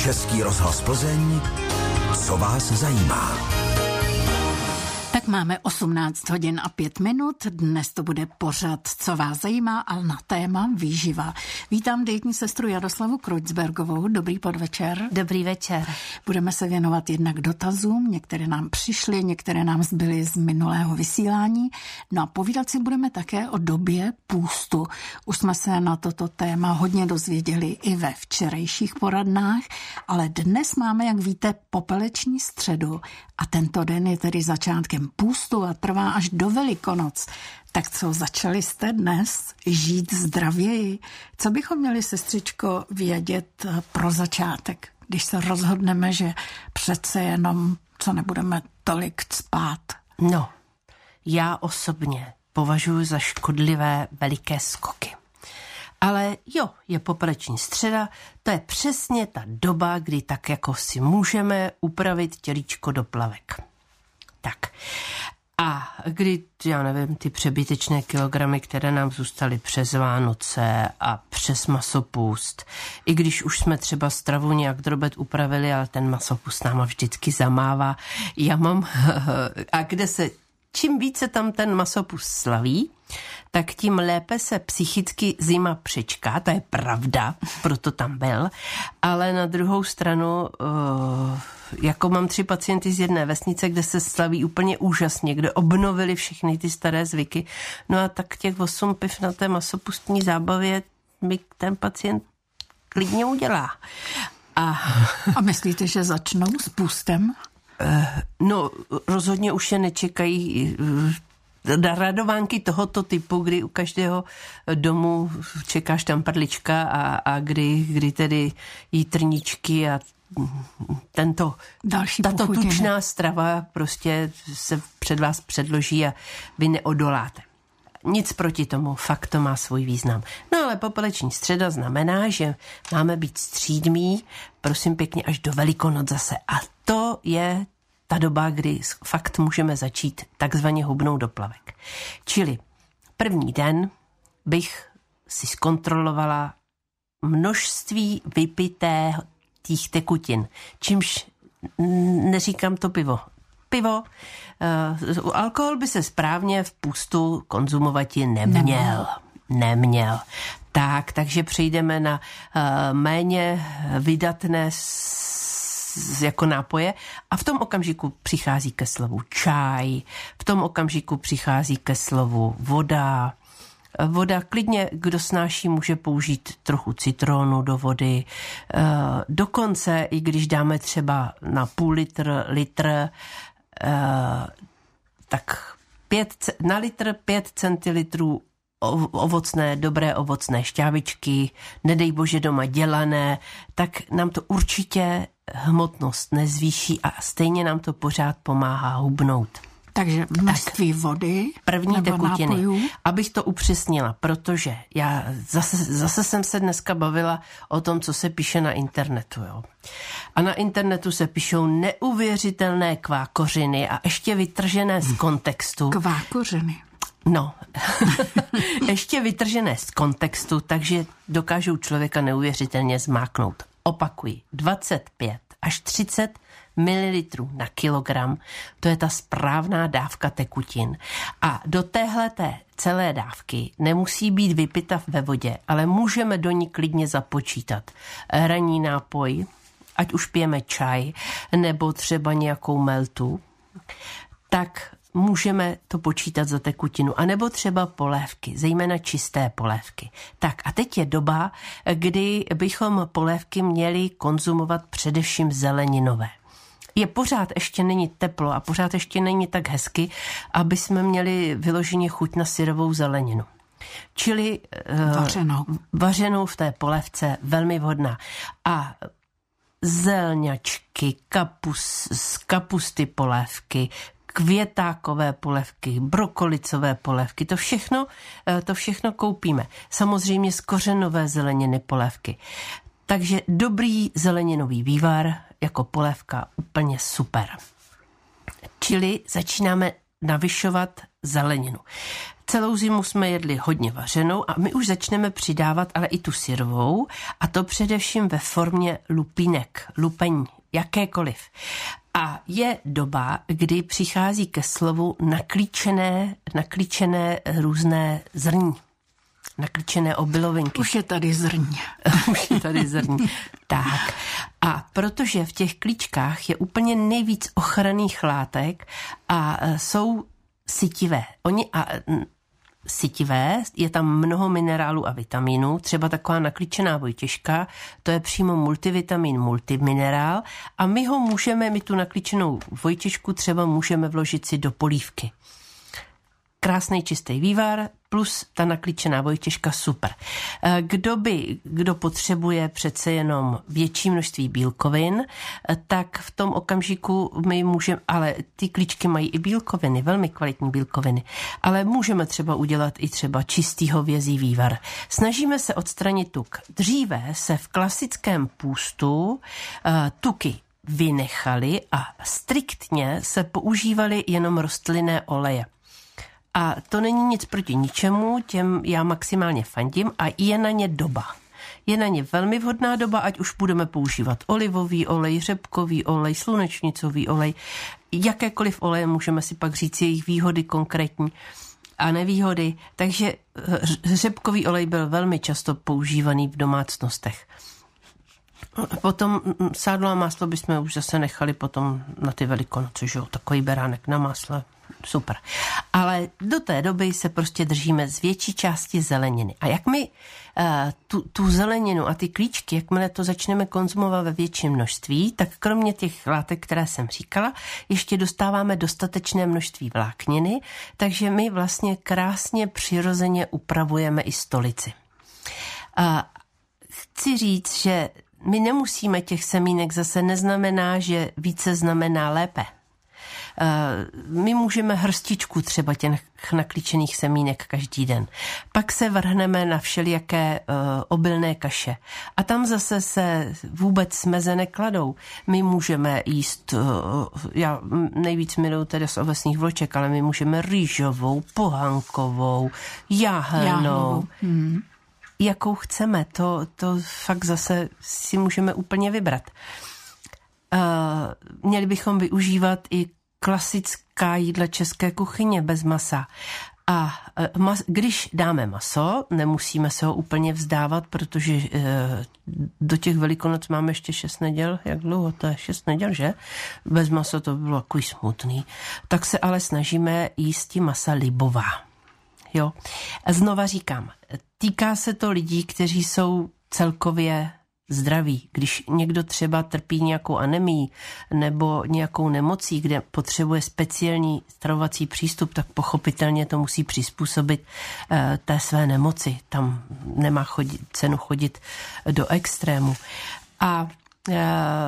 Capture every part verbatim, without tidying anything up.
Český rozhlas Plzeň, co vás zajímá. Tak máme osmnáct hodin a pět minut. Dnes to bude pořad, co vás zajímá, ale na téma výživa. Vítám dietní sestru Jaroslavu Kreutzbergovou. Dobrý podvečer. Dobrý večer. Budeme se věnovat jednak dotazům. Některé nám přišly, některé nám zbyly z minulého vysílání. No a povídat si budeme také o době půstu. Už jsme se na toto téma hodně dozvěděli i ve včerejších poradnách, ale dnes máme, jak víte, popeleční středu a tento den je tedy začátkem půstu a trvá až do Velikonoc. Tak co, začali jste dnes žít zdravěji? Co bychom měli, sestřičko, vědět pro začátek, když se rozhodneme, že přece jenom, co nebudeme tolik spát? No, já osobně považuji za škodlivé veliké skoky. Ale jo, je popeleční středa, to je přesně ta doba, kdy tak jako si můžeme upravit tělíčko do plavek. Tak. A kdy, já nevím, ty přebytečné kilogramy, které nám zůstaly přes Vánoce a přes masopust, i když už jsme třeba stravu nějak drobet upravili, ale ten masopust náma vždycky zamává. Já mám, a kde se, čím více tam ten masopust slaví, tak tím lépe se psychicky zima přečká, to je pravda, proto tam byl, ale na druhou stranu, jako mám tři pacienty z jedné vesnice, kde se slaví úplně úžasně, kde obnovili všechny ty staré zvyky, no a tak těch osm piv na té masopustní zábavě mi ten pacient klidně udělá. A, a myslíte, že začnou s půstem? No, rozhodně už je nečekají radovánky tohoto typu, kdy u každého domu čeká štamparlička a, a kdy, kdy tedy jí trníčky a tento, další tato pochutiny. tučná strava prostě se před vás předloží a vy neodoláte. Nic proti tomu, fakt to má svůj význam. No ale popeleční středa znamená, že máme být střídmí, prosím pěkně, až do Velikonoc zase. A to je ta doba, kdy fakt můžeme začít takzvaně hubnout do plavek. Čili první den bych si zkontrolovala množství vypité těch tekutin, čímž neříkám to pivo. Pivo, uh, alkohol by se správně v půstu konzumovati neměl. Neměl. Neměl. Tak, takže přejdeme na uh, méně vydatné jako nápoje a v tom okamžiku přichází ke slovu čaj, v tom okamžiku přichází ke slovu voda. Voda klidně, kdo snáší, může použít trochu citronu do vody. Dokonce, i když dáme třeba na půl litr, litr, tak pět, na litr pět centilitrů ovocné, dobré ovocné šťávičky, nedej bože doma dělané, tak nám to určitě hmotnost nezvýší a stejně nám to pořád pomáhá hubnout. Takže množství tak, vody, první tekutiny, nápojů. Abych to upřesnila, protože já zase, zase jsem se dneska bavila o tom, co se píše na internetu. Jo. A na internetu se píšou neuvěřitelné kvákořiny a ještě vytržené z kontextu. Kvákořiny. No, ještě vytržené z kontextu, takže dokážou člověka neuvěřitelně zmáknout. Opakuji, dvacet pět až třicet mililitrů na kilogram, to je ta správná dávka tekutin. A do téhleté celé dávky nemusí být vypita ve vodě, ale můžeme do ní klidně započítat ranní nápoj, ať už pijeme čaj, nebo třeba nějakou meltu, tak můžeme to počítat za tekutinu, anebo třeba polévky, zejména čisté polévky. Tak a teď je doba, kdy bychom polévky měli konzumovat především zeleninové. Je pořád ještě není teplo a pořád ještě není tak hezky, aby jsme měli vyloženě chuť na syrovou zeleninu. Čili vařenou. Uh, vařenou v té polévce velmi vhodná. A zelňačky, kapus, z kapusty polévky, květákové polévky, brokolicové polévky, to všechno, to všechno koupíme. Samozřejmě z kořenové zeleniny polévky. Takže dobrý zeleninový vývar jako polévka úplně super. Čili začínáme navyšovat zeleninu. Celou zimu jsme jedli hodně vařenou a my už začneme přidávat ale i tu syrovou, a to především ve formě lupínek, lupení, jakékoliv. A je doba, kdy přichází ke slovu naklíčené, naklíčené různé zrní. Naklíčené obilovinky. Už je tady zrní. Už je tady zrní. Tak. A protože v těch klíčkách je úplně nejvíc ochranných látek a jsou sytivé. Oni a sytivé, je tam mnoho minerálů a vitaminů, třeba taková naklíčená vojtěžka, to je přímo multivitamin, multiminerál, a my ho můžeme, my tu naklíčenou vojtěžku třeba můžeme vložit si do polívky. Krásný čistý vývar plus ta naklíčená vojtěžka, super. Kdo by, kdo potřebuje přece jenom větší množství bílkovin, tak v tom okamžiku my můžeme, ale ty klíčky mají i bílkoviny, velmi kvalitní bílkoviny, ale můžeme třeba udělat i třeba čistý hovězí vývar. Snažíme se odstranit tuk. Dříve se v klasickém půstu uh, tuky vynechali a striktně se používaly jenom rostlinné oleje. A to není nic proti ničemu, těm já maximálně fandím a je na ně doba. Je na ně velmi vhodná doba, ať už budeme používat olivový olej, řepkový olej, slunečnicový olej, jakékoliv oleje, můžeme si pak říct jejich výhody konkrétní a nevýhody. Takže řepkový olej byl velmi často používaný v domácnostech. Potom sádlo a máslo bychom už zase nechali potom na ty Velikonoce, že jo, takový beránek na másle. Super. Ale do té doby se prostě držíme z větší části zeleniny. A jak my uh, tu, tu zeleninu a ty klíčky, jakmile to začneme konzumovat ve větším množství, tak kromě těch látek, které jsem říkala, ještě dostáváme dostatečné množství vlákniny, takže my vlastně krásně přirozeně upravujeme i stolici. Uh, chci říct, že my nemusíme těch semínek, zase neznamená, že více znamená lépe. My můžeme hrstičku třeba těch naklíčených semínek každý den. Pak se vrhneme na všelijaké uh, obilné kaše. A tam zase se vůbec smeze nekladou. My můžeme jíst, uh, já nejvíc miluju tedy z ovesných vloček, ale my můžeme rýžovou, pohankovou, jáhelnou. Hmm. Jakou chceme, to, to fakt zase si můžeme úplně vybrat. Uh, měli bychom využívat i klasická jídla české kuchyně bez masa. A mas, když dáme maso, nemusíme se ho úplně vzdávat, protože e, do těch Velikonoc máme ještě šest neděl. Jak dlouho? To je šest neděl, že? Bez maso to bylo takový smutný. Tak se ale snažíme jísti masa libová. Jo. A znova říkám, týká se to lidí, kteří jsou celkově zdraví. Když někdo třeba trpí nějakou anemií nebo nějakou nemocí, kde potřebuje speciální stravovací přístup, tak pochopitelně to musí přizpůsobit e, té své nemoci. Tam nemá chodit, cenu chodit do extrému. A e,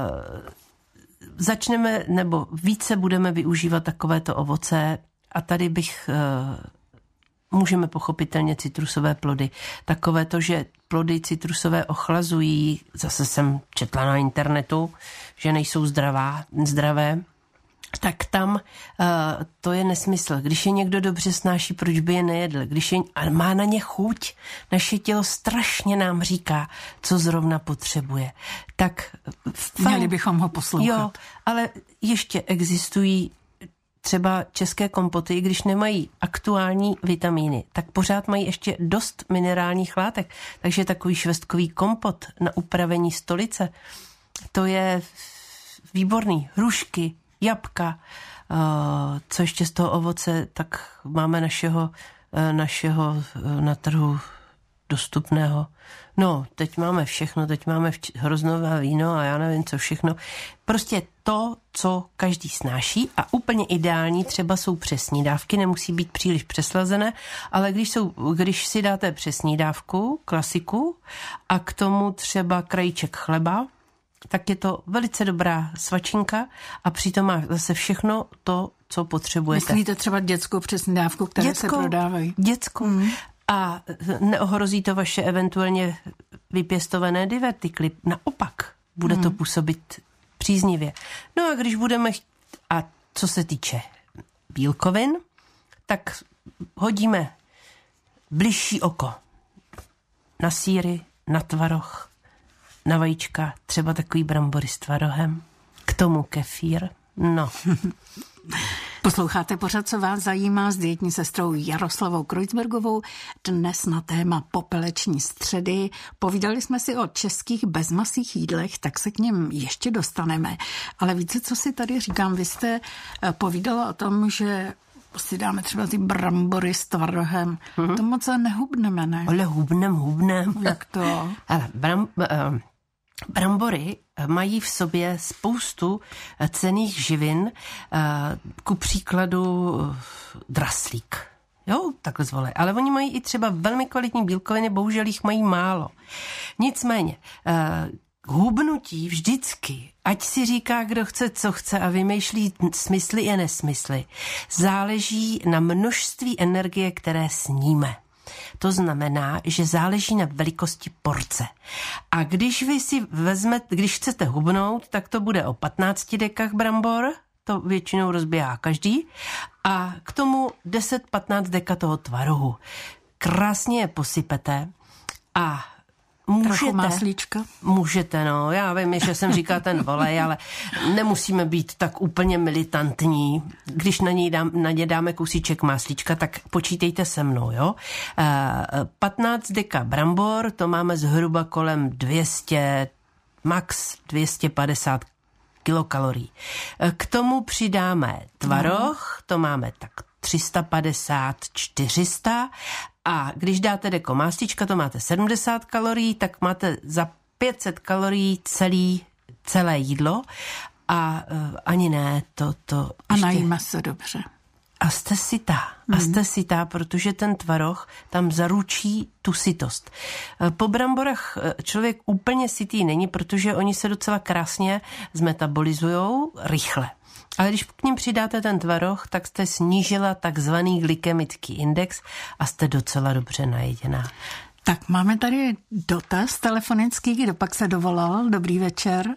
začneme, nebo více budeme využívat takovéto ovoce a tady bych e, můžeme pochopitelně citrusové plody. Takové to, že plody citrusové ochlazují, zase jsem četla na internetu, že nejsou zdravá, zdravé, tak tam uh, to je nesmysl. Když je někdo dobře snáší, proč by je nejedl? Když je, a má na ně chuť, naše tělo strašně nám říká, co zrovna potřebuje. Tak fakt, měli bychom ho poslouchat. Jo, ale ještě existují třeba české kompoty, i když nemají aktuální vitamíny, tak pořád mají ještě dost minerálních látek. Takže takový švestkový kompot na upravení stolice, to je výborný. Hrušky, jabka, co ještě z toho ovoce, tak máme našeho, našeho na trhu dostupného. No, teď máme všechno, teď máme hroznové víno a já nevím, co všechno. Prostě to, co každý snáší a úplně ideální třeba jsou přesní dávky, nemusí být příliš přeslazené, ale když, jsou, když si dáte přesní dávku, klasiku a k tomu třeba krajíček chleba, tak je to velice dobrá svačinka a přitom má zase všechno to, co potřebujete. Myslíte třeba dětskou přesní dávku, které dětskou, se prodávají? Dětskou. Mm. A neohrozí to vaše eventuálně vypěstované divertikly. Naopak, bude to působit příznivě. No a když budeme... Cht- a co se týče bílkovin, tak hodíme bližší oko. Na sýry, na tvaroh, na vajíčka, třeba takový brambory s tvarohem, k tomu kefír, no. Posloucháte pořad, co vás zajímá, s dietní sestrou Jaroslavou Kreuzbergovou. Dnes na téma popeleční středy. Povídali jsme si o českých bezmasých jídlech, tak se k něm ještě dostaneme. Ale více, co si tady říkám, vy jste povídala o tom, že si dáme třeba ty brambory s tvarohem. Mm-hmm. To moc nehubneme, ne? Ale hubnem, hubnem. Jak to? Ale bram, uh, brambory mají v sobě spoustu cenných živin, uh, ku příkladu uh, draslík. Jo, takhle zvole. Ale oni mají i třeba velmi kvalitní bílkoviny, bohužel jich mají málo. Nicméně, uh, hubnutí vždycky, ať si říká, kdo chce, co chce a vymýšlí smysly a nesmysly, záleží na množství energie, které sníme. To znamená, že záleží na velikosti porce. A když vy si vezmete, když chcete hubnout, tak to bude o patnácti dekách brambor, to většinou rozběhá každý, a k tomu deset patnáct deka toho tvarohu. Krásně je posypete a můžete, trochu máslíčka? Můžete, no, já vím, že jsem říkal ten volej, ale nemusíme být tak úplně militantní. Když na něj, dám, na ně dáme kousíček máslíčka, tak počítejte se mnou, jo. patnáct deka brambor, to máme zhruba kolem dvě stě, max dvě stě padesát kilokalorií. K tomu přidáme tvaroh, to máme tak tři sta padesát čtyři sta, a když dáte deko mástička, to máte sedmdesát kalorií, tak máte za pět set kalorií celý, celé jídlo a uh, ani ne, to... to a ještě... najíme se dobře. A jste sytá, mm. a jste sytá, protože ten tvaroh tam zaručí tu sytost. Po bramborech člověk úplně sytý není, protože oni se docela krásně zmetabolizujou rychle. Ale když k ním přidáte ten tvaroh, tak jste snížila takzvaný glykemický index a jste docela dobře najeděná. Tak máme tady dotaz telefonický, kdo pak se dovolal. Dobrý večer.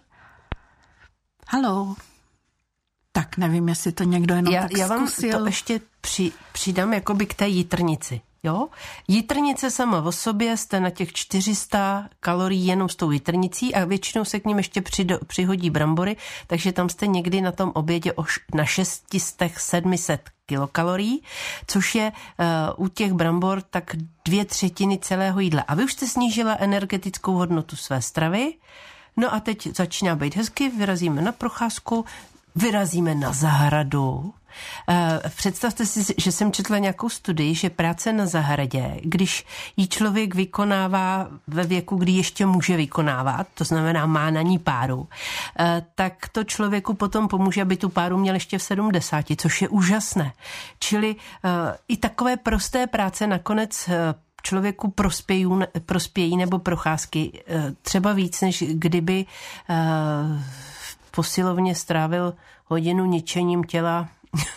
Haló. Tak nevím, jestli to někdo jenom já, tak já vám zkusil. to ještě při, přidám jakoby k té jitrnici. Jo? Jitrnice sama o sobě jste na těch čtyři sta kalorií jenom s tou jitrnicí a většinou se k ním ještě přido, přihodí brambory, takže tam jste někdy na tom obědě oš, na šest set sedm set kilokalorií, což je uh, u těch brambor tak dvě třetiny celého jídla. A vy už jste snížila energetickou hodnotu své stravy, no a teď začíná být hezky, vyrazíme na procházku, vyrazíme na zahradu. Představte si, že jsem četla nějakou studii, že práce na zahradě, když ji člověk vykonává ve věku, kdy ještě může vykonávat, to znamená má na ní páru, tak to člověku potom pomůže, aby tu páru měl ještě v sedmdesáti, což je úžasné. Čili i takové prosté práce nakonec člověku prospějí, prospějí nebo procházky třeba víc, než kdyby v posilovně strávil hodinu ničením těla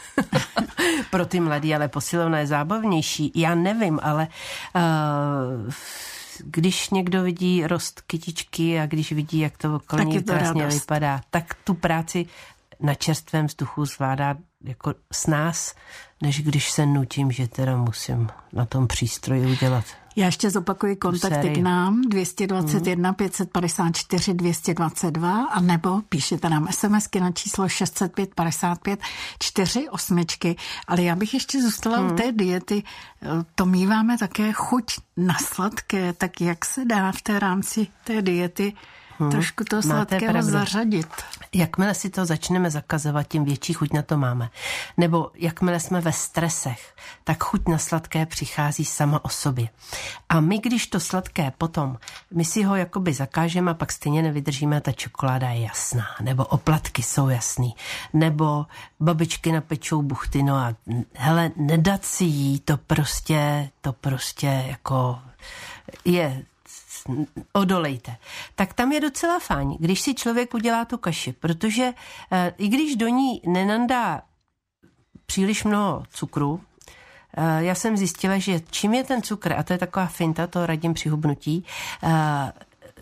pro ty mladý, ale posilovna je zábavnější. Já nevím, ale uh, když někdo vidí rost kytičky a když vidí, jak to okolí krásně radost. Vypadá, tak tu práci na čerstvém vzduchu zvládá jako s nás, než když se nutím, že teda musím na tom přístroji udělat. Já ještě zopakuji kontakty k nám dvě dvacet jedna, pět set padesát čtyři, dvě stě dvacet dva a nebo píšete nám SMSky na číslo šest set pět padesát pět čtyři osmičky. Ale já bych ještě zůstala hmm. u té diety. To míváme také chuť na sladké, tak jak se dá v té rámci té diety Hmm. trošku toho sladkého zařadit. Jakmile si to začneme zakazovat, tím větší chuť na to máme. Nebo jakmile jsme ve stresech, tak chuť na sladké přichází sama o sobě. A my, když to sladké potom, my si ho jakoby zakážeme a pak stejně nevydržíme, ta čokoláda je jasná. Nebo oplatky jsou jasný. Nebo babičky napečou buchty, no a hele, nedat si jí, to prostě, to prostě jako je... odolejte. Tak tam je docela fajn, když si člověk udělá tu kaši, protože e, i když do ní nenandá příliš mnoho cukru, e, já jsem zjistila, že čím je ten cukr, a to je taková finta, to radím při hubnutí, e,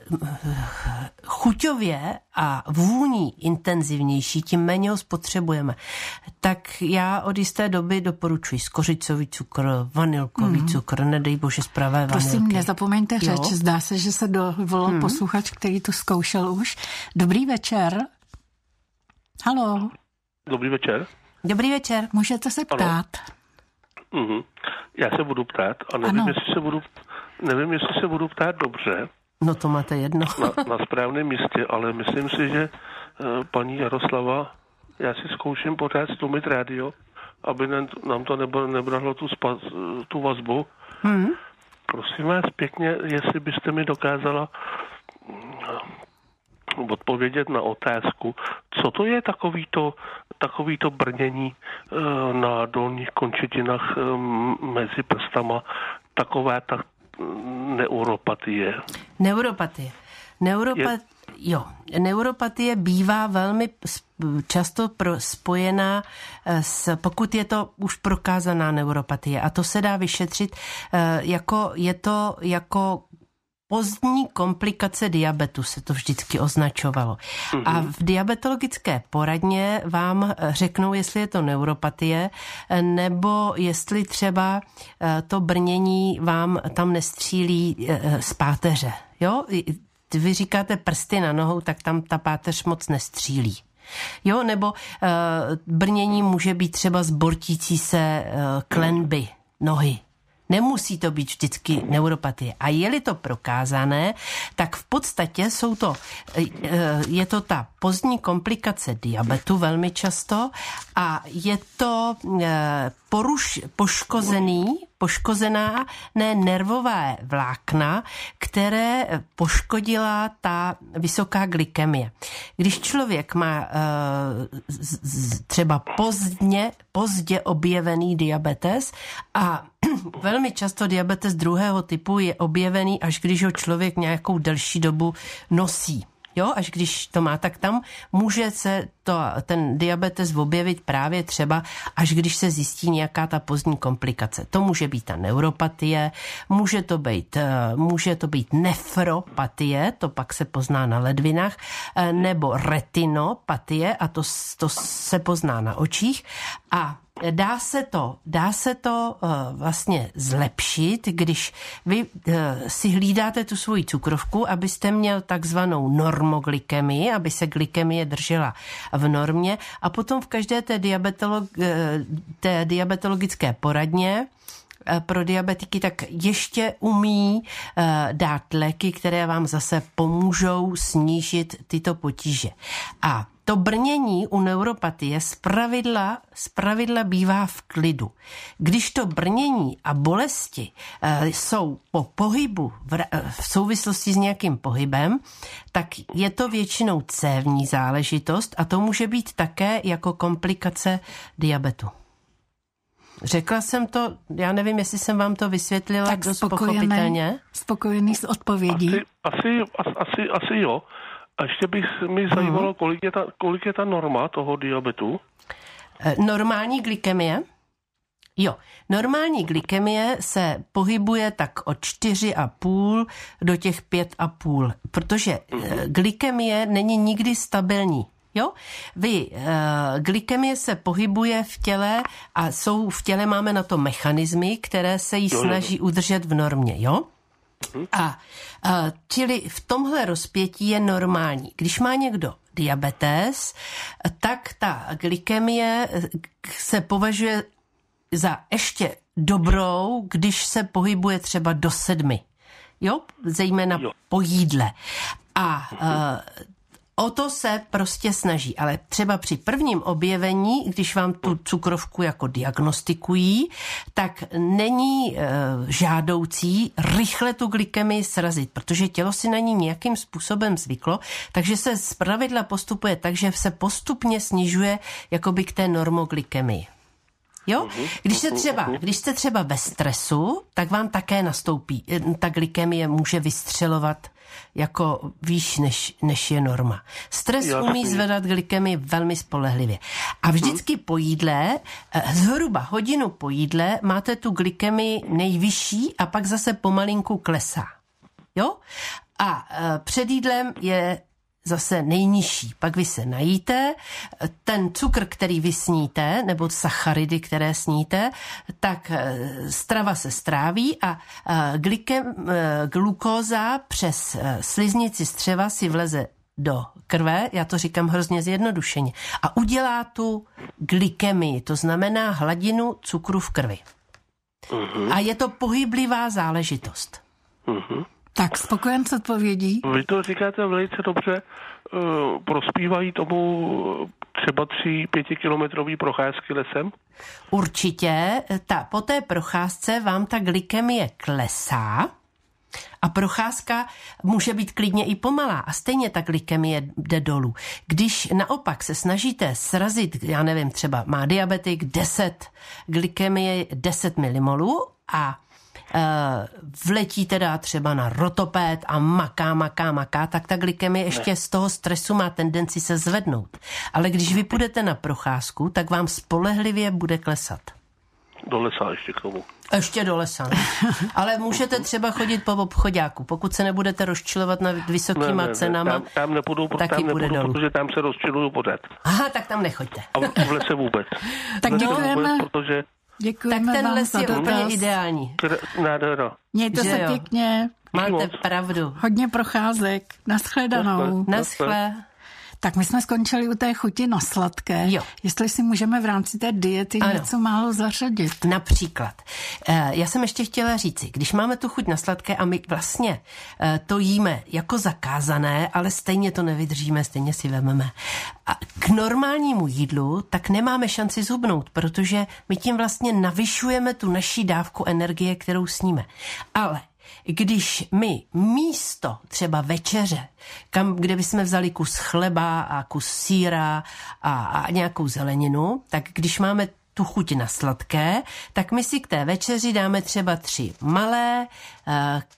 chuťově a vůní intenzivnější, tím méně ho spotřebujeme. Tak já od jisté doby doporučuji skořicový cukr, vanilkový mm. cukr, nedej bože z pravé vanilky. Prosím, nezapomeňte řeč, jo? Zdá se, že se dovolal mm. posluchač, který tu zkoušel už. Dobrý večer. Haló. Dobrý večer. Dobrý večer. Můžete se ptát. Mm-hmm. Já se budu ptát a nevím, ano. jestli se budu, nevím, jestli se budu ptát dobře. No to máte jedno. na, na správném místě, ale myslím si, že uh, paní Jaroslava, já si zkouším pořád stlumit rádio, aby ne, nám to nebo, nebralo tu, spa, tu vazbu. Hmm. Prosím vás pěkně, jestli byste mi dokázala uh, odpovědět na otázku, co to je takovýto, takovýto brnění uh, na dolních končetinách um, mezi prstama, taková ta neuropatie. Neuropatie. Neuropat... Jo, neuropatie bývá velmi často pro, spojená s, pokud je to už prokázaná neuropatie, a to se dá vyšetřit, jako je to jako pozdní komplikace diabetu, se to vždycky označovalo. Mm-hmm. A v diabetologické poradně vám řeknou, jestli je to neuropatie, nebo jestli třeba to brnění vám tam nestřílí z páteře. Jo? Vy říkáte prsty na nohou, tak tam ta páteř moc nestřílí. Jo? Nebo brnění může být třeba z bortící se klenby nohy. Nemusí to být vždycky neuropatie. A je-li to prokázané, tak v podstatě jsou to, je to ta pozdní komplikace diabetu velmi často a je to poruš, poškozený, poškozená ne nervové vlákna, které poškodila ta vysoká glykemie. Když člověk má třeba pozdně, pozdě objevený diabetes a velmi často diabetes druhého typu je objevený, až když ho člověk nějakou delší dobu nosí. Jo, až když to má, tak tam může se to, ten diabetes objevit právě třeba, až když se zjistí nějaká ta pozdní komplikace. To může být ta neuropatie, může to být, může to být nefropatie, to pak se pozná na ledvinách, nebo retinopatie, a to, to se pozná na očích. A Dá se to, dá se to uh, vlastně zlepšit, když vy uh, si hlídáte tu svoji cukrovku, abyste měl takzvanou normoglykemii, aby se glykemie držela v normě, a potom v každé té, diabetolog, uh, té diabetologické poradně uh, pro diabetiky tak ještě umí uh, dát léky, které vám zase pomůžou snížit tyto potíže. A to brnění u neuropatie zpravidla, zpravidla bývá v klidu. Když to brnění a bolesti e, jsou po pohybu, v, v souvislosti s nějakým pohybem, tak je to většinou cévní záležitost a to může být také jako komplikace diabetu. Řekla jsem to, já nevím, jestli jsem vám to vysvětlila tak dost pochopitelně. Spokojený s odpovědí. Asi, asi, asi, asi jo. A ještě bych mi zajímalo, kolik je, ta, kolik je ta norma toho diabetu? Normální glykemie? Jo, normální glykemie se pohybuje tak od čtyři a půl do těch pět a půl, protože mm-hmm. glykemie není nikdy stabilní. Jo? Vy, uh, glykemie se pohybuje v těle a jsou v těle, máme na to mechanismy, které se jí snaží udržet v normě, jo? A, a čili v tomhle rozpětí je normální. Když má někdo diabetes, tak ta glykemie se považuje za ještě dobrou, když se pohybuje třeba do sedmi. Jo? Zejména jo. po jídle. A uh, o to se prostě snaží, ale třeba při prvním objevení, když vám tu cukrovku jako diagnostikují, tak není e, žádoucí rychle tu glykemii srazit, protože tělo si na ní nějakým způsobem zvyklo, takže se zpravidla postupuje tak, že se postupně snižuje jakoby k té normoglykemii. Jo? Když jste třeba, když jste třeba ve stresu, tak vám také nastoupí, ta glykemie může vystřelovat jako výš, než, než je norma. Stres jo, umí zvedat glykemii velmi spolehlivě. A vždycky hmm. po jídle, zhruba hodinu po jídle, máte tu glykemii nejvyšší a pak zase pomalinku klesá. Jo? A před jídlem je zase nejnižší. Pak vy se najíte, ten cukr, který vy sníte, nebo sacharidy, které sníte, tak strava se stráví a glykem, glukóza přes sliznici střeva si vleze do krve, já to říkám hrozně zjednodušeně, a udělá tu glykemii, to znamená hladinu cukru v krvi. Uh-huh. A je to pohyblivá záležitost. Uh-huh. Tak, spokojen s odpovědí? Vy to říkáte velice dobře, uh, prospívají tomu třeba tři pětikilometrový procházky lesem? Určitě, ta, po té procházce vám ta glykemie klesá a procházka může být klidně i pomalá a stejně ta glykemie jde dolů. Když naopak se snažíte srazit, já nevím, třeba má diabetik deset, glykemie deset milimolů a vletí teda třeba na rotopéd a maká, maká, maká, tak ta glykemie ještě z toho stresu má tendenci se zvednout. Ale když vy půjdete na procházku, tak vám spolehlivě bude klesat. Do lesa ještě k tomu. Ještě do lesa. Ne? Ale můžete třeba chodit po obchoďáku. Pokud se nebudete rozčilovat nad vysokýma ne, ne, ne. cenama, tam, tam nepůjdu, taky tam bude nepůjdu, dolů. Protože tam se rozčiluju pořád. Aha, tak tam nechoďte. A v lese vůbec. Tak v lese děkujeme. Vůbec, protože... Děkujeme tak ten vám les za je dotaz. úplně ideální. Nádhera. Mějte Že se jo? pěkně. Máte pravdu. Hodně procházek. Naschledanou. Naschle. Tak my jsme skončili u té chuti na sladké. Jo. Jestli si můžeme v rámci té diety ano. něco málo zařadit. Například. Já jsem ještě chtěla říci, když máme tu chuť na sladké a my vlastně to jíme jako zakázané, ale stejně to nevydržíme, stejně si vememe. A k normálnímu jídlu tak nemáme šanci zhubnout, protože my tím vlastně navyšujeme tu naší dávku energie, kterou sníme. Ale když my místo třeba večeře, kam, kde bychom vzali kus chleba a kus sýra a, a nějakou zeleninu, tak když máme tu chuť na sladké, tak my si k té večeři dáme třeba tři malé uh,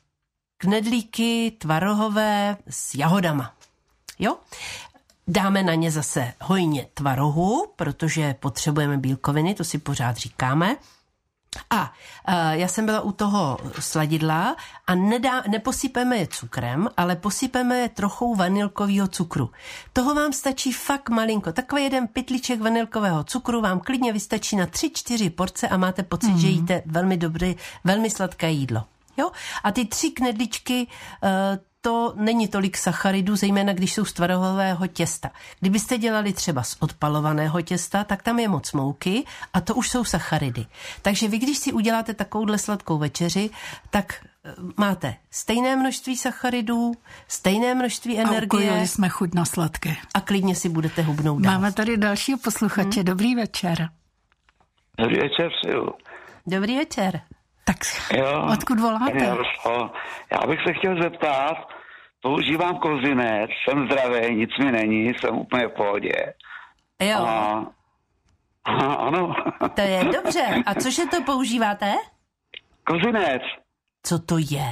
knedlíky tvarohové s jahodama. Jo? Dáme na ně zase hojně tvarohu, protože potřebujeme bílkoviny, to si pořád říkáme. A uh, já jsem byla u toho sladidla a nedá, neposypeme je cukrem, ale posypeme je trochou vanilkového cukru. Toho vám stačí fakt malinko. Takový jeden pytlíček vanilkového cukru vám klidně vystačí na tři čtyři porce a máte pocit, mm. že jíte velmi dobré, velmi sladké jídlo. Jo? A ty tři knedličky, uh, to není tolik sacharidů, zejména když jsou z tvarohového těsta. Kdybyste dělali třeba z odpalovaného těsta, tak tam je moc mouky a to už jsou sacharidy. Takže vy, když si uděláte takovouhle sladkou večeři, tak máte stejné množství sacharidů, stejné množství energie. A jsme chuť na sladké. A klidně si budete hubnout dál. Máme tady dalšího posluchače. Hmm. Dobrý večer. Dobrý večer, přeju. Dobrý večer. Tak jo, odkud voláte? Jaroslav. Já bych se chtěl zeptat, používám kozinec, jsem zdravý, nic mi není, jsem úplně v pohodě. Jo. A, a, ano. To je dobře. A cože to používáte? Kozinec. Co to je?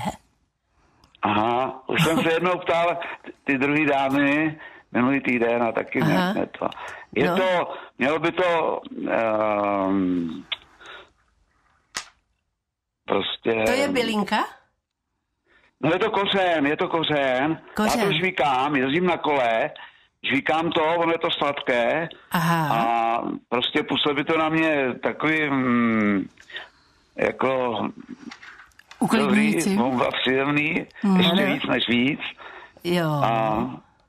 Aha, už jsem se jednou ptal ty druhý dámy minulý týden a taky ne, ne to. Je no. to, mělo by to... Um, Prostě... To je bylinka? No je to kořen, je to kořen. kořen. Já to žvíkám, jezdím na kole, žvíkám to, ono je to sladké. Aha. A prostě působí to na mě takový mm, jako uklidňující. Dobrý, příjemný, mm. ještě víc než víc. Jo. A...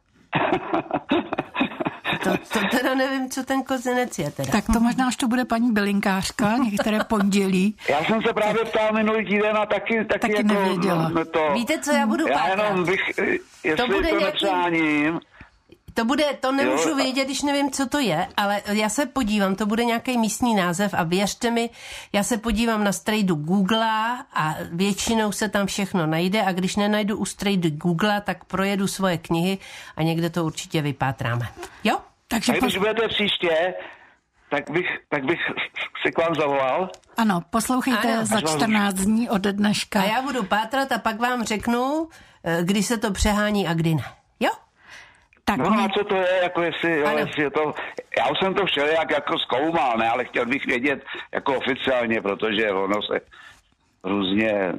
To, to teda nevím, co ten kozenec je teda. Tak to možná, až to bude paní bylinkářka, některé pondělí. Já jsem se právě ptal minulý týden a taky, taky, taky jako, nevěděla. No, to, víte, co já budu pátrat? Já jenom bych, jestli to, bude to nějaký... nepřáním... To bude, to nemůžu jo, vědět, když nevím, co to je, ale já se podívám, to bude nějaký místní název a věřte mi, já se podívám na strejdu Google a většinou se tam všechno najde a když nenajdu u strejdu Google, tak projedu svoje knihy a někde to určitě vypátráme. Jo? Takže a když pos... budete příště, tak bych, tak bych si k vám zavolal. Ano, poslouchejte ano. za čtrnáct dní od dneška. A já budu pátrat a pak vám řeknu, kdy se to přehání a kdy ne. Jo? Tak no a co to je, jako jestli, jo, jestli je to, já už jsem to všelijak jako zkoumal, ne, ale chtěl bych vědět jako oficiálně, protože ono se různě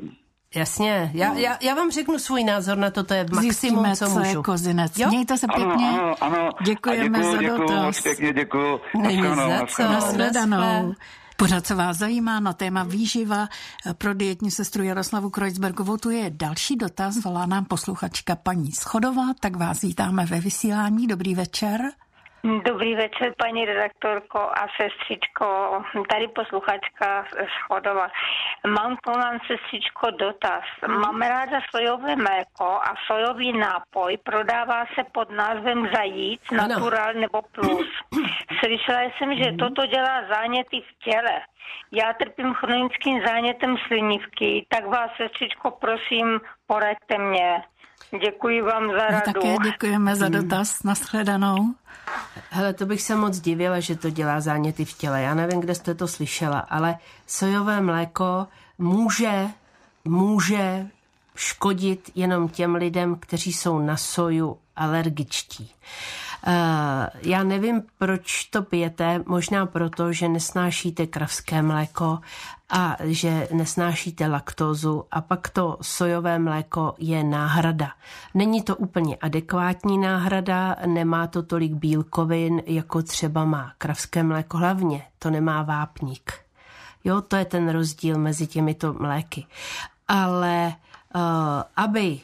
Jasně, já, já, já vám řeknu svůj názor na to, to je maximum, Zjistíme, co, co můžu. je Kozinec. Jo? Mějte se pěkně. Ano, ano, ano. Děkujeme děkuju, za děkuju, dotaz. moc pěkně děkuju. Není za co. Nashledanou. Pořád se vás zajímá na téma výživa pro dietní sestru Jaroslavu Kreuzbergovou. Tu je další dotaz, volá nám posluchačka paní Schodová, tak vás vítáme ve vysílání. Dobrý večer. Dobrý večer, paní redaktorko a sestřičko. Tady posluchačka Schodova. Mám po vám, sestřičko, dotaz. Mám ráda sojové mléko a sojový nápoj prodává se pod názvem Zajíc, Natural nebo Plus. Slyšela jsem, že toto dělá záněty v těle. Já trpím chronickým zánětem slinivky, tak vás, sestřičko, prosím, poraďte mě. Děkuji vám za radu. My také děkujeme za dotaz. Nashledanou. Hele, to bych se moc divila, že to dělá záněty v těle. Já nevím, kde jste to slyšela, ale sojové mléko může, může škodit jenom těm lidem, kteří jsou na soju alergičtí. Uh, já nevím, proč to pijete, možná proto, že nesnášíte kravské mléko a že nesnášíte laktózu a pak to sojové mléko je náhrada. Není to úplně adekvátní náhrada, nemá to tolik bílkovin, jako třeba má kravské mléko, hlavně to nemá vápník. Jo, to je ten rozdíl mezi těmito mléky. Ale uh, aby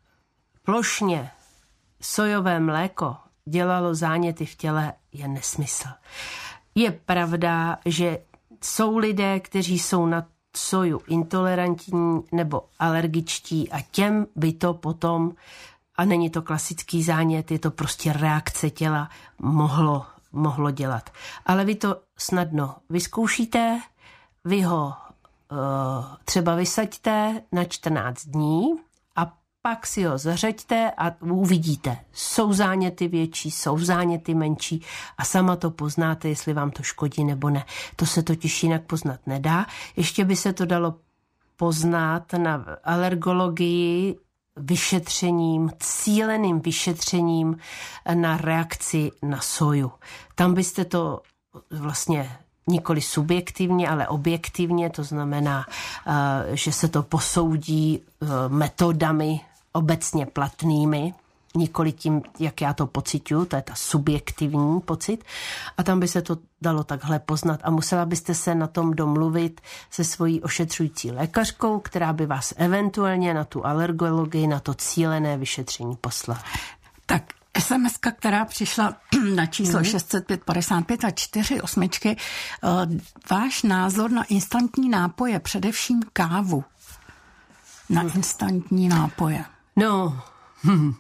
plošně sojové mléko dělalo záněty v těle, je nesmysl. Je pravda, že jsou lidé, kteří jsou na soju intolerantní nebo alergičtí a těm by to potom, a není to klasický zánět, je to prostě reakce těla, mohlo, mohlo dělat. Ale vy to snadno vyzkoušíte, vy ho uh, třeba vysaďte na čtrnáct dní, pak si ho zařeďte a uvidíte. Jsou záněty větší, jsou záněty menší a sama to poznáte, jestli vám to škodí nebo ne. To se totiž jinak poznat nedá. Ještě by se to dalo poznat na alergologii vyšetřením, cíleným vyšetřením na reakci na soju. Tam byste to vlastně nikoli subjektivně, ale objektivně, to znamená, že se to posoudí metodami obecně platnými, nikoli tím, jak já to pociťuju, to je ta subjektivní pocit. A tam by se to dalo takhle poznat a musela byste se na tom domluvit se svojí ošetřující lékařkou, která by vás eventuálně na tu alergologii, na to cílené vyšetření poslala. Tak es em eska, která přišla na číslo mm. šest set pět padesát pět a čtyři osmičky. Váš názor na instantní nápoje, především kávu. Na instantní nápoje. No, hm.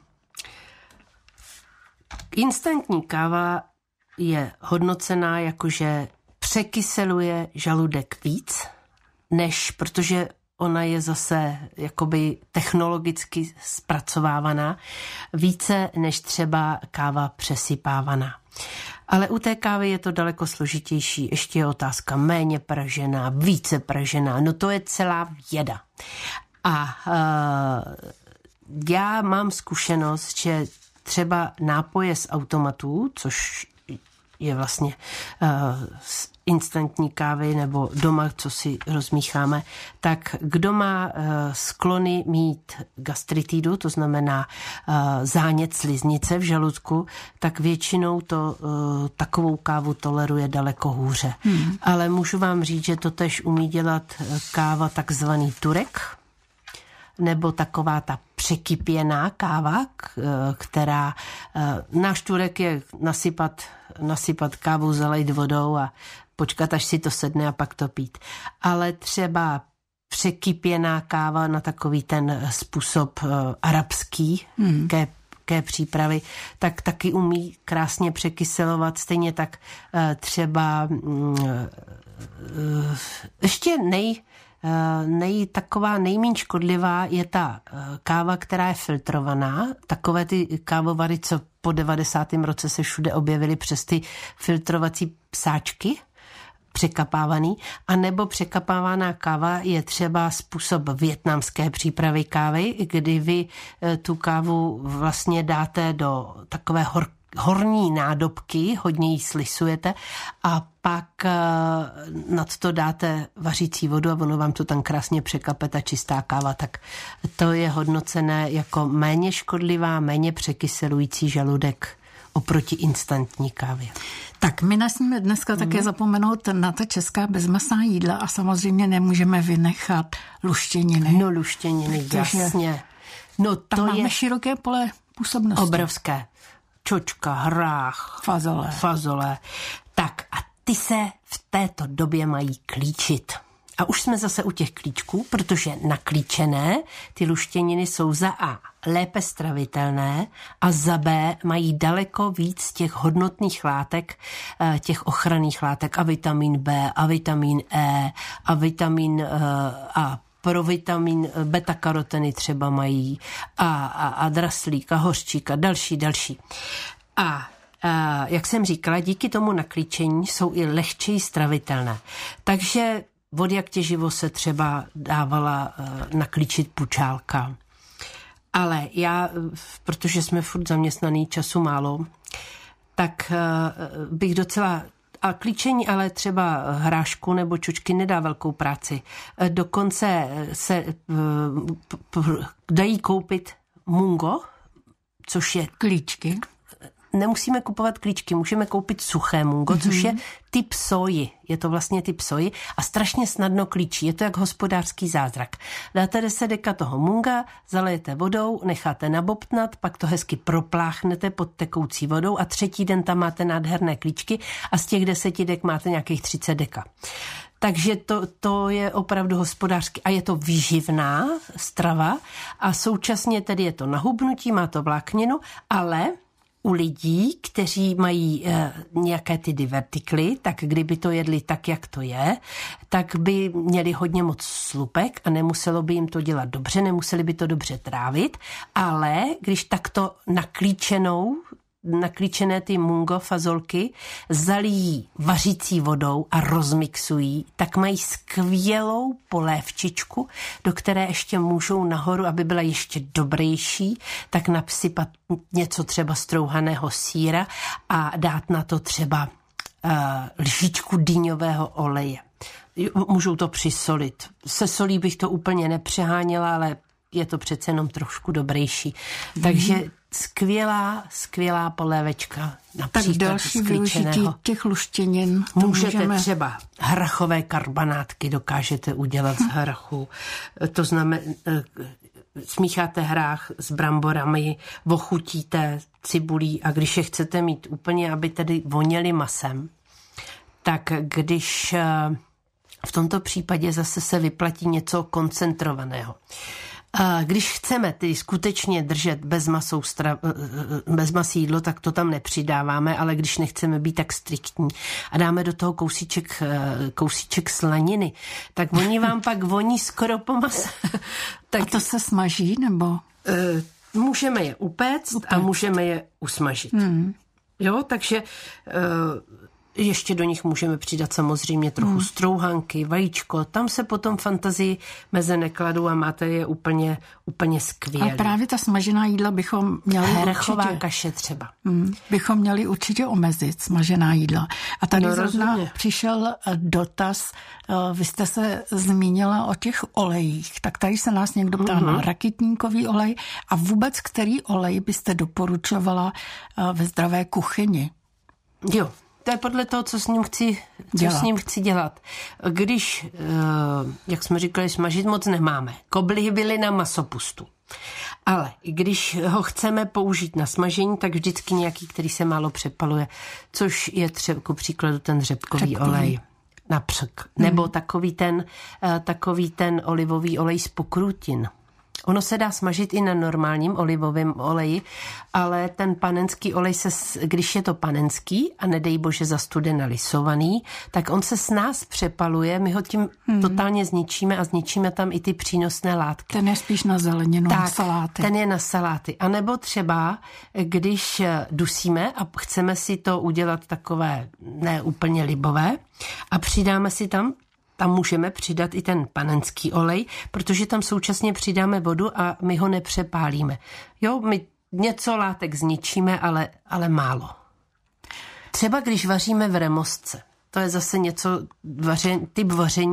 Instantní káva je hodnocená jakože překyseluje žaludek víc, než, protože ona je zase jakoby technologicky zpracovávaná, více než třeba káva přesypávaná. Ale u té kávy je to daleko složitější. Ještě je otázka méně pražená, více pražená. No to je celá věda. A uh, já mám zkušenost, že třeba nápoje z automatů, což je vlastně uh, instantní kávy nebo doma, co si rozmícháme, tak kdo má uh, sklony mít gastritidu, to znamená uh, zánět sliznice v žaludku, tak většinou to uh, takovou kávu toleruje daleko hůře. Hmm. Ale můžu vám říct, že to tež umí dělat káva takzvaný Turek, nebo taková ta překypěná káva, která, náš Turek je nasypat, nasypat kávu, zalejt vodou a počkat, až si to sedne a pak to pít. Ale třeba překypěná káva na takový ten způsob arabský, hmm. ke, ke přípravy, tak taky umí krásně překyselovat. Stejně tak třeba ještě nej Nej, taková nejméně škodlivá je ta káva, která je filtrovaná. Takové ty kávovary, co po devadesátém roce se všude objevily přes ty filtrovací psáčky, překapávaný, a nebo překapávaná káva je třeba způsob vietnamské přípravy kávy, kdy vy tu kávu vlastně dáte do takové hor, horní nádobky, hodně jí slisujete a pak nad to dáte vařící vodu a ono vám to tam krásně překape, ta čistá káva, tak to je hodnocené jako méně škodlivá, méně překyselující žaludek oproti instantní kávě. Tak my nesmíme dneska mm. také zapomenout na ta česká bezmasná jídla a samozřejmě nemůžeme vynechat luštěniny. No luštěniny, jasně. No to tam máme je široké pole působnosti. Obrovské. Čočka, hrách, fazole. fazole. Tak a ty se v této době mají klíčit. A už jsme zase u těch klíčků, protože naklíčené ty luštěniny jsou za A lépe stravitelné a za B mají daleko víc těch hodnotných látek, těch ochranných látek a vitamin B a vitamin E a vitamin A. Pro vitamin beta-karoteny třeba mají a, a, a draslík a hořčík a další, další. A, a jak jsem říkala, díky tomu naklíčení jsou i lehčeji stravitelné. Takže od jak těživo se třeba dávala naklíčit pučálka. Ale já, protože jsme furt zaměstnaný, času málo, tak bych docela... A klíčení ale třeba hrášku nebo čočky nedá velkou práci. Dokonce se dají koupit mungo, což je... Klíčky. Nemusíme kupovat klíčky, můžeme koupit suché mungo, mm-hmm. což je typ soji. Je to vlastně typ soji a strašně snadno klíčí. Je to jak hospodářský zázrak. Dáte deset deka toho munga, zalejete vodou, necháte nabobtnat, pak to hezky propláchnete pod tekoucí vodou a třetí den tam máte nádherné klíčky a z těch deseti dek máte nějakých třicet deka. Takže to, to je opravdu hospodářský a je to výživná strava a současně tedy je to na hubnutí, má to vlákninu, ale u lidí, kteří mají e, nějaké ty divertikly, tak kdyby to jedli tak, jak to je, tak by měli hodně moc slupek a nemuselo by jim to dělat dobře, nemuseli by to dobře trávit, ale když takto naklíčenou naklíčené ty mungo fazolky zalijí vařící vodou a rozmixují, tak mají skvělou polévčičku, do které ještě můžou nahoru, aby byla ještě dobrejší, tak napsypat něco třeba strouhaného sýra a dát na to třeba uh, lžičku dýňového oleje. Můžou to přisolit. Se solí bych to úplně nepřeháněla, ale je to přece jenom trošku dobrejší. Mm. Takže skvělá, skvělá polévečka. Tak další využití těch luštěnin. Můžete můžeme... třeba hrachové karbanátky dokážete udělat z hrachu. To znamená, smícháte hrách s bramborami, ochutíte cibulí a když je chcete mít úplně, aby tedy voněli masem, tak když v tomto případě zase se vyplatí něco koncentrovaného. Když chceme tedy skutečně držet bezmasou stra, bezmasí jídlo, tak to tam nepřidáváme, ale když nechceme být tak striktní a dáme do toho kousíček, kousíček slaniny, tak oni vám pak voní skoro po mase. Tak a to se smaží, nebo? Můžeme je upéct, upéct. A můžeme je usmažit. Hmm. Jo, takže ještě do nich můžeme přidat samozřejmě trochu hmm. strouhanky, vajíčko. Tam se potom fantazii meze nekladou a máte je úplně, úplně skvělý. A právě ta smažená jídla bychom měli Herchová určitě... kaše třeba. Hmm. Bychom měli určitě omezit smažená jídla. A tady no, zrovna rozumně. Přišel dotaz, vy jste se zmínila o těch olejích, tak tady se nás někdo ptá mm-hmm. na rakitníkový olej a vůbec který olej byste doporučovala ve zdravé kuchyni? Jo. To je podle toho, co s ním chci, co s ním chci dělat. Když, jak jsme říkali, smažit moc nemáme. Koblihy byly na masopustu. Ale když ho chceme použít na smažení, tak vždycky nějaký, který se málo přepaluje, což je třeba ku příkladu ten řepkový Řepkový. olej. Napřek. Hmm. Nebo takový ten, takový ten olivový olej z pokrutin. Ono se dá smažit i na normálním olivovém oleji, ale ten panenský olej, se, když je to panenský a nedej bože zastudeně lisovaný, tak on se s nás přepaluje, my ho tím hmm. totálně zničíme a zničíme tam i ty přínosné látky. Ten je spíš na zeleninu, tak, na saláty. ten je na saláty. A nebo třeba, když dusíme a chceme si to udělat takové ne úplně libové a přidáme si tam Tam můžeme přidat i ten panenský olej, protože tam současně přidáme vodu a my ho nepřepálíme. Jo, my něco látek zničíme, ale, ale málo. Třeba když vaříme v remosce. To je zase něco, vařen, typ vaření,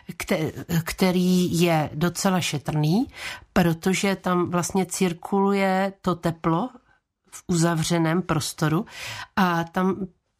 který je docela šetrný, protože tam vlastně cirkuluje to teplo v uzavřeném prostoru a tam,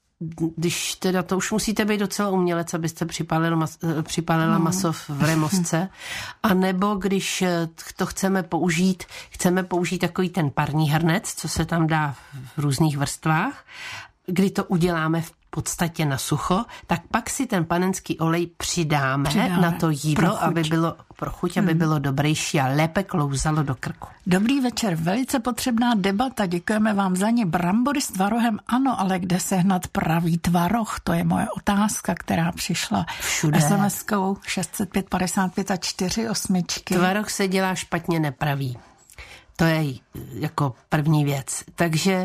když teda to už musíte být docela umělec, abyste připálil mas, připálila no. maso v remosce, a nebo když to chceme použít, chceme použít takový ten parní hrnec, co se tam dá v různých vrstvách, kdy to uděláme v podstatě na sucho, tak pak si ten panenský olej přidáme, přidáme na to jídlo, aby bylo pro chuť, hmm. aby bylo dobrejší a lépe klouzalo do krku. Dobrý večer, velice potřebná debata, děkujeme vám za ní. Brambory s tvarohem ano, ale kde sehnat pravý tvaroh? To je moje otázka, která přišla všude. es em eskou šest set pět padesát pět a čtyři osmičky. Tvaroh se dělá špatně nepravý. To je jako první věc. Takže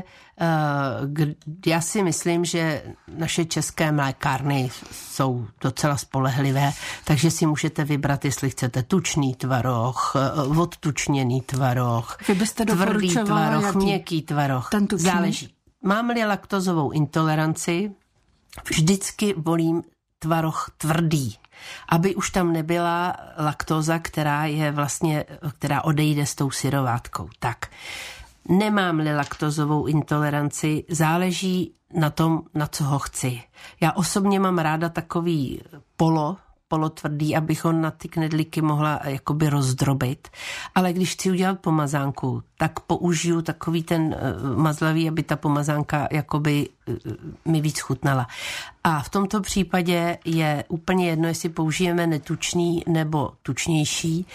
uh, já si myslím, že naše české mlékárny jsou docela spolehlivé, takže si můžete vybrat, jestli chcete tučný tvaroh, uh, odtučněný tvaroh, tvrdý tvaroh, jaký? Měkký tvaroh. Záleží. Mám-li laktozovou intoleranci, vždycky volím tvaroh tvrdý, aby už tam nebyla laktóza, která je vlastně, která odejde s tou syrovátkou. Tak, nemám-li laktozovou intoleranci, záleží na tom, na co ho chci. Já osobně mám ráda takový polo, polotvrdý, abych ho na ty knedlíky mohla jakoby rozdrobit. Ale když chci udělat pomazánku, tak použiju takový ten uh, mazlavý, aby ta pomazánka jakoby uh, mi víc chutnala. A v tomto případě je úplně jedno, jestli použijeme netučný nebo tučnější.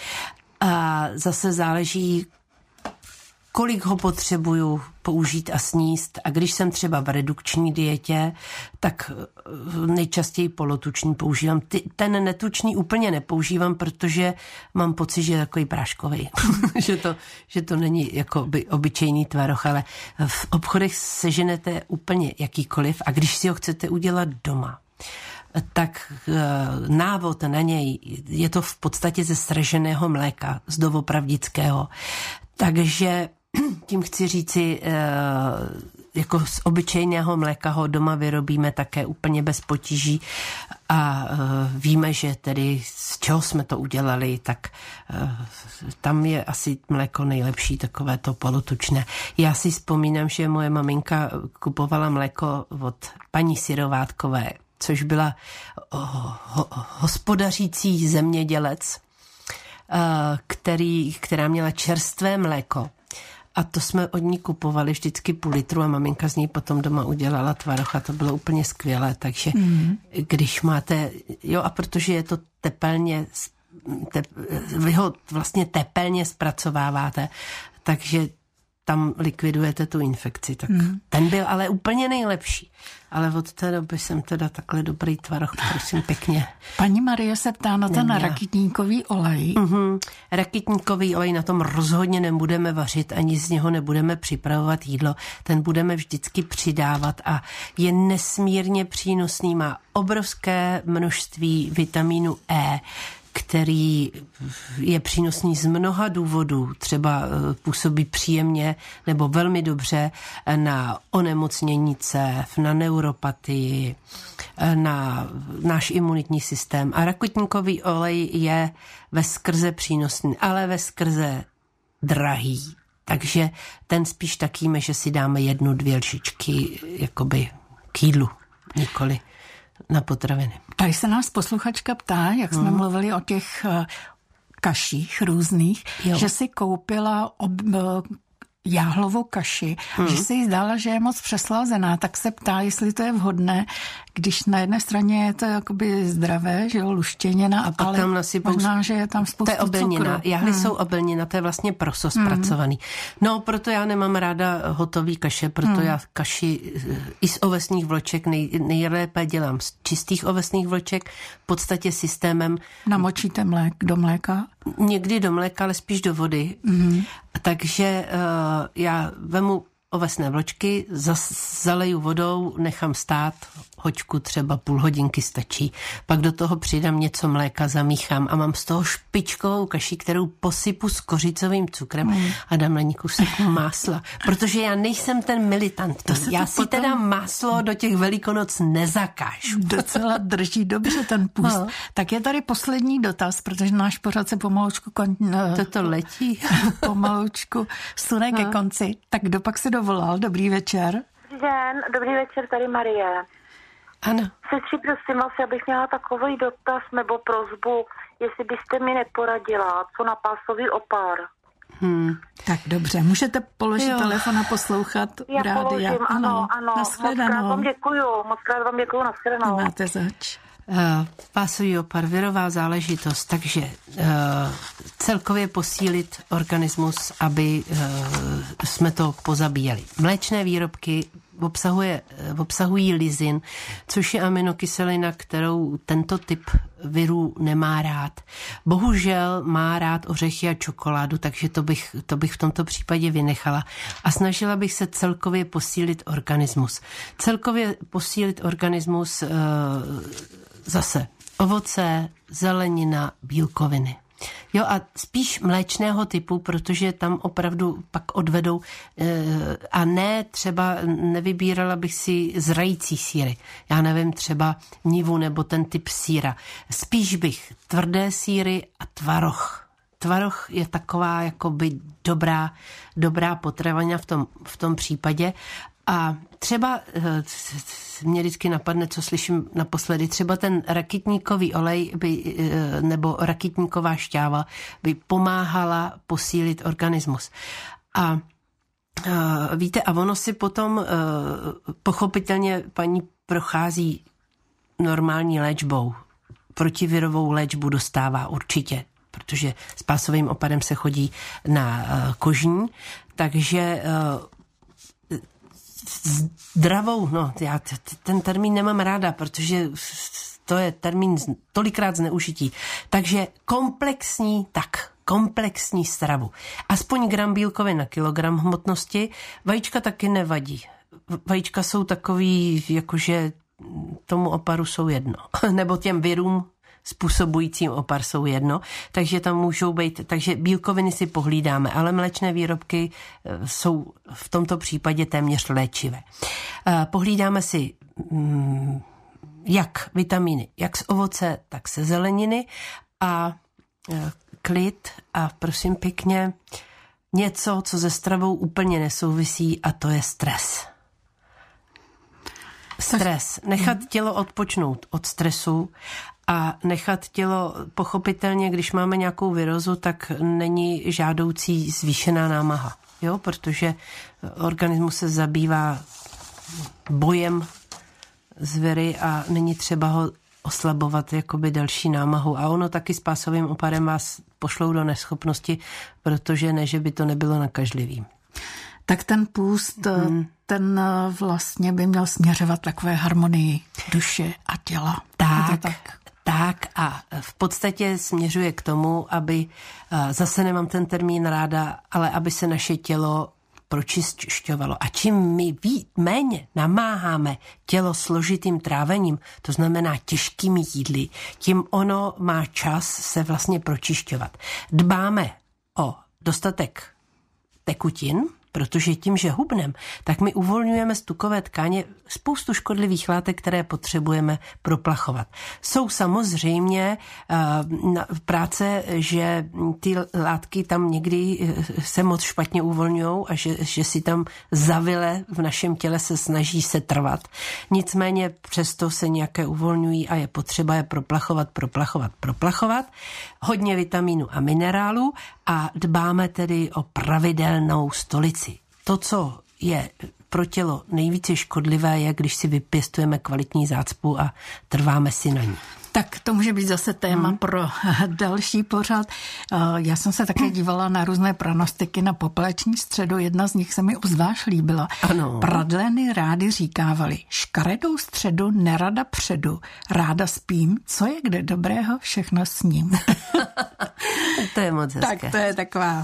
A zase záleží, kolik ho potřebuju použít a sníst. A když jsem třeba v redukční dietě, tak nejčastěji polotučný používám. Ty, ten netučný úplně nepoužívám, protože mám pocit, že je takový práškový. že, to, že to není jako by obyčejný tvaroh, ale v obchodech seženete úplně jakýkoliv a když si ho chcete udělat doma, tak návod na něj je to v podstatě ze sraženého mléka, z doopravdického. Takže tím chci říci, jako z obyčejného mléka ho doma vyrobíme také úplně bez potíží a víme, že tedy z čeho jsme to udělali, tak tam je asi mléko nejlepší, takové to polotučné. Já si vzpomínám, že moje maminka kupovala mléko od paní Syrovátkové, což byla ho, hospodařící zemědělec, který, která měla čerstvé mléko. A to jsme od ní kupovali vždycky půl litru a maminka z ní potom doma udělala tvaroh a to bylo úplně skvělé. Takže mm. když máte, jo a protože je to tepelně, te, vy ho vlastně tepelně zpracováváte, takže tam likvidujete tu infekci. Tak mm. ten byl ale úplně nejlepší. Ale od té doby jsem teda takhle dobrý tvaroh, prosím pěkně. Paní Marie se ptá na ten rakitníkový olej. Mm-hmm. Rakitníkový olej, na tom rozhodně nebudeme vařit, ani z něho nebudeme připravovat jídlo. Ten budeme vždycky přidávat a je nesmírně přínosný. Má obrovské množství vitamínu E, který je přínosný z mnoha důvodů, třeba působí příjemně nebo velmi dobře na onemocnění cév, na neuropatii, na náš imunitní systém. A rakitníkový olej je veskrze přínosný, ale veskrze drahý. Takže ten spíš takíme, že si dáme jednu, dvě lžičky jakoby k jídlu, nikoli na potraviny. Tady se nás posluchačka ptá, jak jsme hmm. mluvili o těch kaších různých, jo. že si koupila ob, jáhlovou kaši, hmm. že si jí zdála, že je moc přeslazená, tak se ptá, jestli to je vhodné, když na jedné straně je to jakoby zdravé, že jo, luštěnina, a pak ale tam nasypou, možná, že je tam spoustu cukru. To je obilnina. Jáhly hmm. jsou obilnina, to je vlastně proso zpracovaný. Hmm. No, proto já nemám ráda hotový kaše, proto hmm. já kaši i z ovesných vloček nej, nejlépe dělám z čistých ovesných vloček, v podstatě systémem. Namočíte mlék do mléka? Někdy do mléka, ale spíš do vody. Hmm. Takže uh, já vemu ovesné vločky, zaleju vodou, nechám stát, hoďku třeba půl hodinky stačí. Pak do toho přidám něco mléka, zamíchám a mám z toho špičkovou kaši, kterou posypu s kořicovým cukrem mm. a dám na ní kusek másla. Protože já nejsem ten militant. Já si potom... teda máslo do těch Velikonoc nezakážu. Docela drží dobře ten půst. No. Tak je tady poslední dotaz, protože náš pořad se pomalučku kon... Toto letí. pomalučku sune no. ke konci. Tak kdo pak se dovolal? Dobrý večer. Dobrý den, dobrý večer, tady Marie. Ano. Sestři, prosím vás, já bych měla takový dotaz nebo prosbu, jestli byste mi neporadila, co na pásový opar. Hmm. Tak dobře, můžete položit jo. telefon a poslouchat já rádia. Položím, ano, ano. Moc krát vám děkuju, moc krát vám děkuju, nashledanou. Nemáte zač. Uh, pásový opar, virová záležitost, takže uh, celkově posílit organismus, aby uh, jsme to pozabíjeli. Mléčné výrobky obsahuje, obsahují lizin, což je aminokyselina, kterou tento typ virů nemá rád. Bohužel má rád ořechy a čokoládu, takže to bych, to bych v tomto případě vynechala. A snažila bych se celkově posílit organismus. Celkově posílit organismus uh, zase ovoce, zelenina, bílkoviny. Jo, a spíš mléčného typu, protože tam opravdu pak odvedou a ne třeba nevybírala bych si zrající sýry. Já nevím, třeba nivu nebo ten typ sýra. Spíš bych tvrdé sýry a tvaroh. Tvaroh je taková jakoby dobrá, dobrá potravina v tom, v tom případě. A třeba mě vždycky napadne, co slyším naposledy, třeba ten rakitníkový olej by, nebo rakitníková šťáva by pomáhala posílit organismus. A víte, a ono si potom pochopitelně paní prochází normální léčbou. Protivirovou léčbu dostává určitě, protože s pásovým opadem se chodí na kožní, takže zdravou, no já ten termín nemám ráda, protože to je termín tolikrát zneužití. Takže komplexní, tak, komplexní stravu. Aspoň gram bílkovin na kilogram hmotnosti. Vajíčka taky nevadí. Vajíčka jsou takový, jakože tomu oparu jsou jedno. Nebo těm virům způsobujícím opar jsou jedno, takže tam můžou být, takže bílkoviny si pohlídáme, ale mléčné výrobky jsou v tomto případě téměř léčivé. Pohlídáme si jak vitamíny, jak z ovoce, tak ze zeleniny a klid a prosím pěkně něco, co se stravou úplně nesouvisí a to je stres. Stres. Nechat tělo odpočnout od stresu a nechat tělo, pochopitelně, když máme nějakou virózu, tak není žádoucí zvýšená námaha, jo, protože organismus se zabývá bojem s viry a není třeba ho oslabovat jakoby další námahu. A ono taky s pásovým opadem vás pošlou do neschopnosti, protože ne, že by to nebylo nakažlivý. Tak ten půst, hmm. ten vlastně by měl směřovat takové harmonii duše a těla. Tak, tak. tak a v podstatě směřuje k tomu, aby, zase nemám ten termín ráda, ale aby se naše tělo pročišťovalo. A čím my ví, méně namáháme tělo složitým trávením, to znamená těžkými jídly, tím ono má čas se vlastně pročišťovat. Dbáme o dostatek tekutin, protože tím, že hubnem, tak my uvolňujeme z tukové tkáně spoustu škodlivých látek, které potřebujeme proplachovat. Jsou samozřejmě uh, práce, že ty látky tam někdy se moc špatně uvolňují a že, že si tam zavile v našem těle se snaží se trvat. Nicméně přesto se nějaké uvolňují a je potřeba je proplachovat, proplachovat, proplachovat. Hodně vitamínu a minerálu a dbáme tedy o pravidelnou stolici. To, co je pro tělo nejvíce škodlivé, je, když si vypěstujeme kvalitní zácpu a trváme si na ní. Tak to může být zase téma hmm. pro další pořad. Já jsem se také dívala na různé pranostiky na popeleční středu. Jedna z nich se mi obzvlášť líbila. Ano. Pradleny rády říkávali, škaredou středu nerada předu, ráda spím, co je kde dobrého, všechno s ním. To je moc hezké. Tak to je taková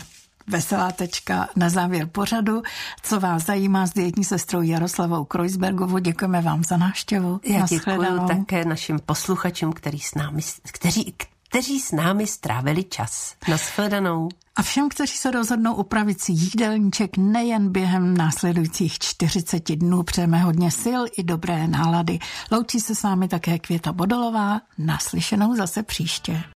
veselá tečka na závěr pořadu. Co vás zajímá s dietní sestrou Jaroslavou Kreuzbergovou. Děkujeme vám za návštěvu. Já děkuji také našim posluchačům, kteří s námi, kteří, kteří s námi strávili čas. Nashledanou. A všem, kteří se rozhodnou upravit si jídelníček nejen během následujících čtyřiceti dnů, přejeme hodně sil i dobré nálady. Loučí se s vámi také Květa Bodolová. Naslyšenou zase příště.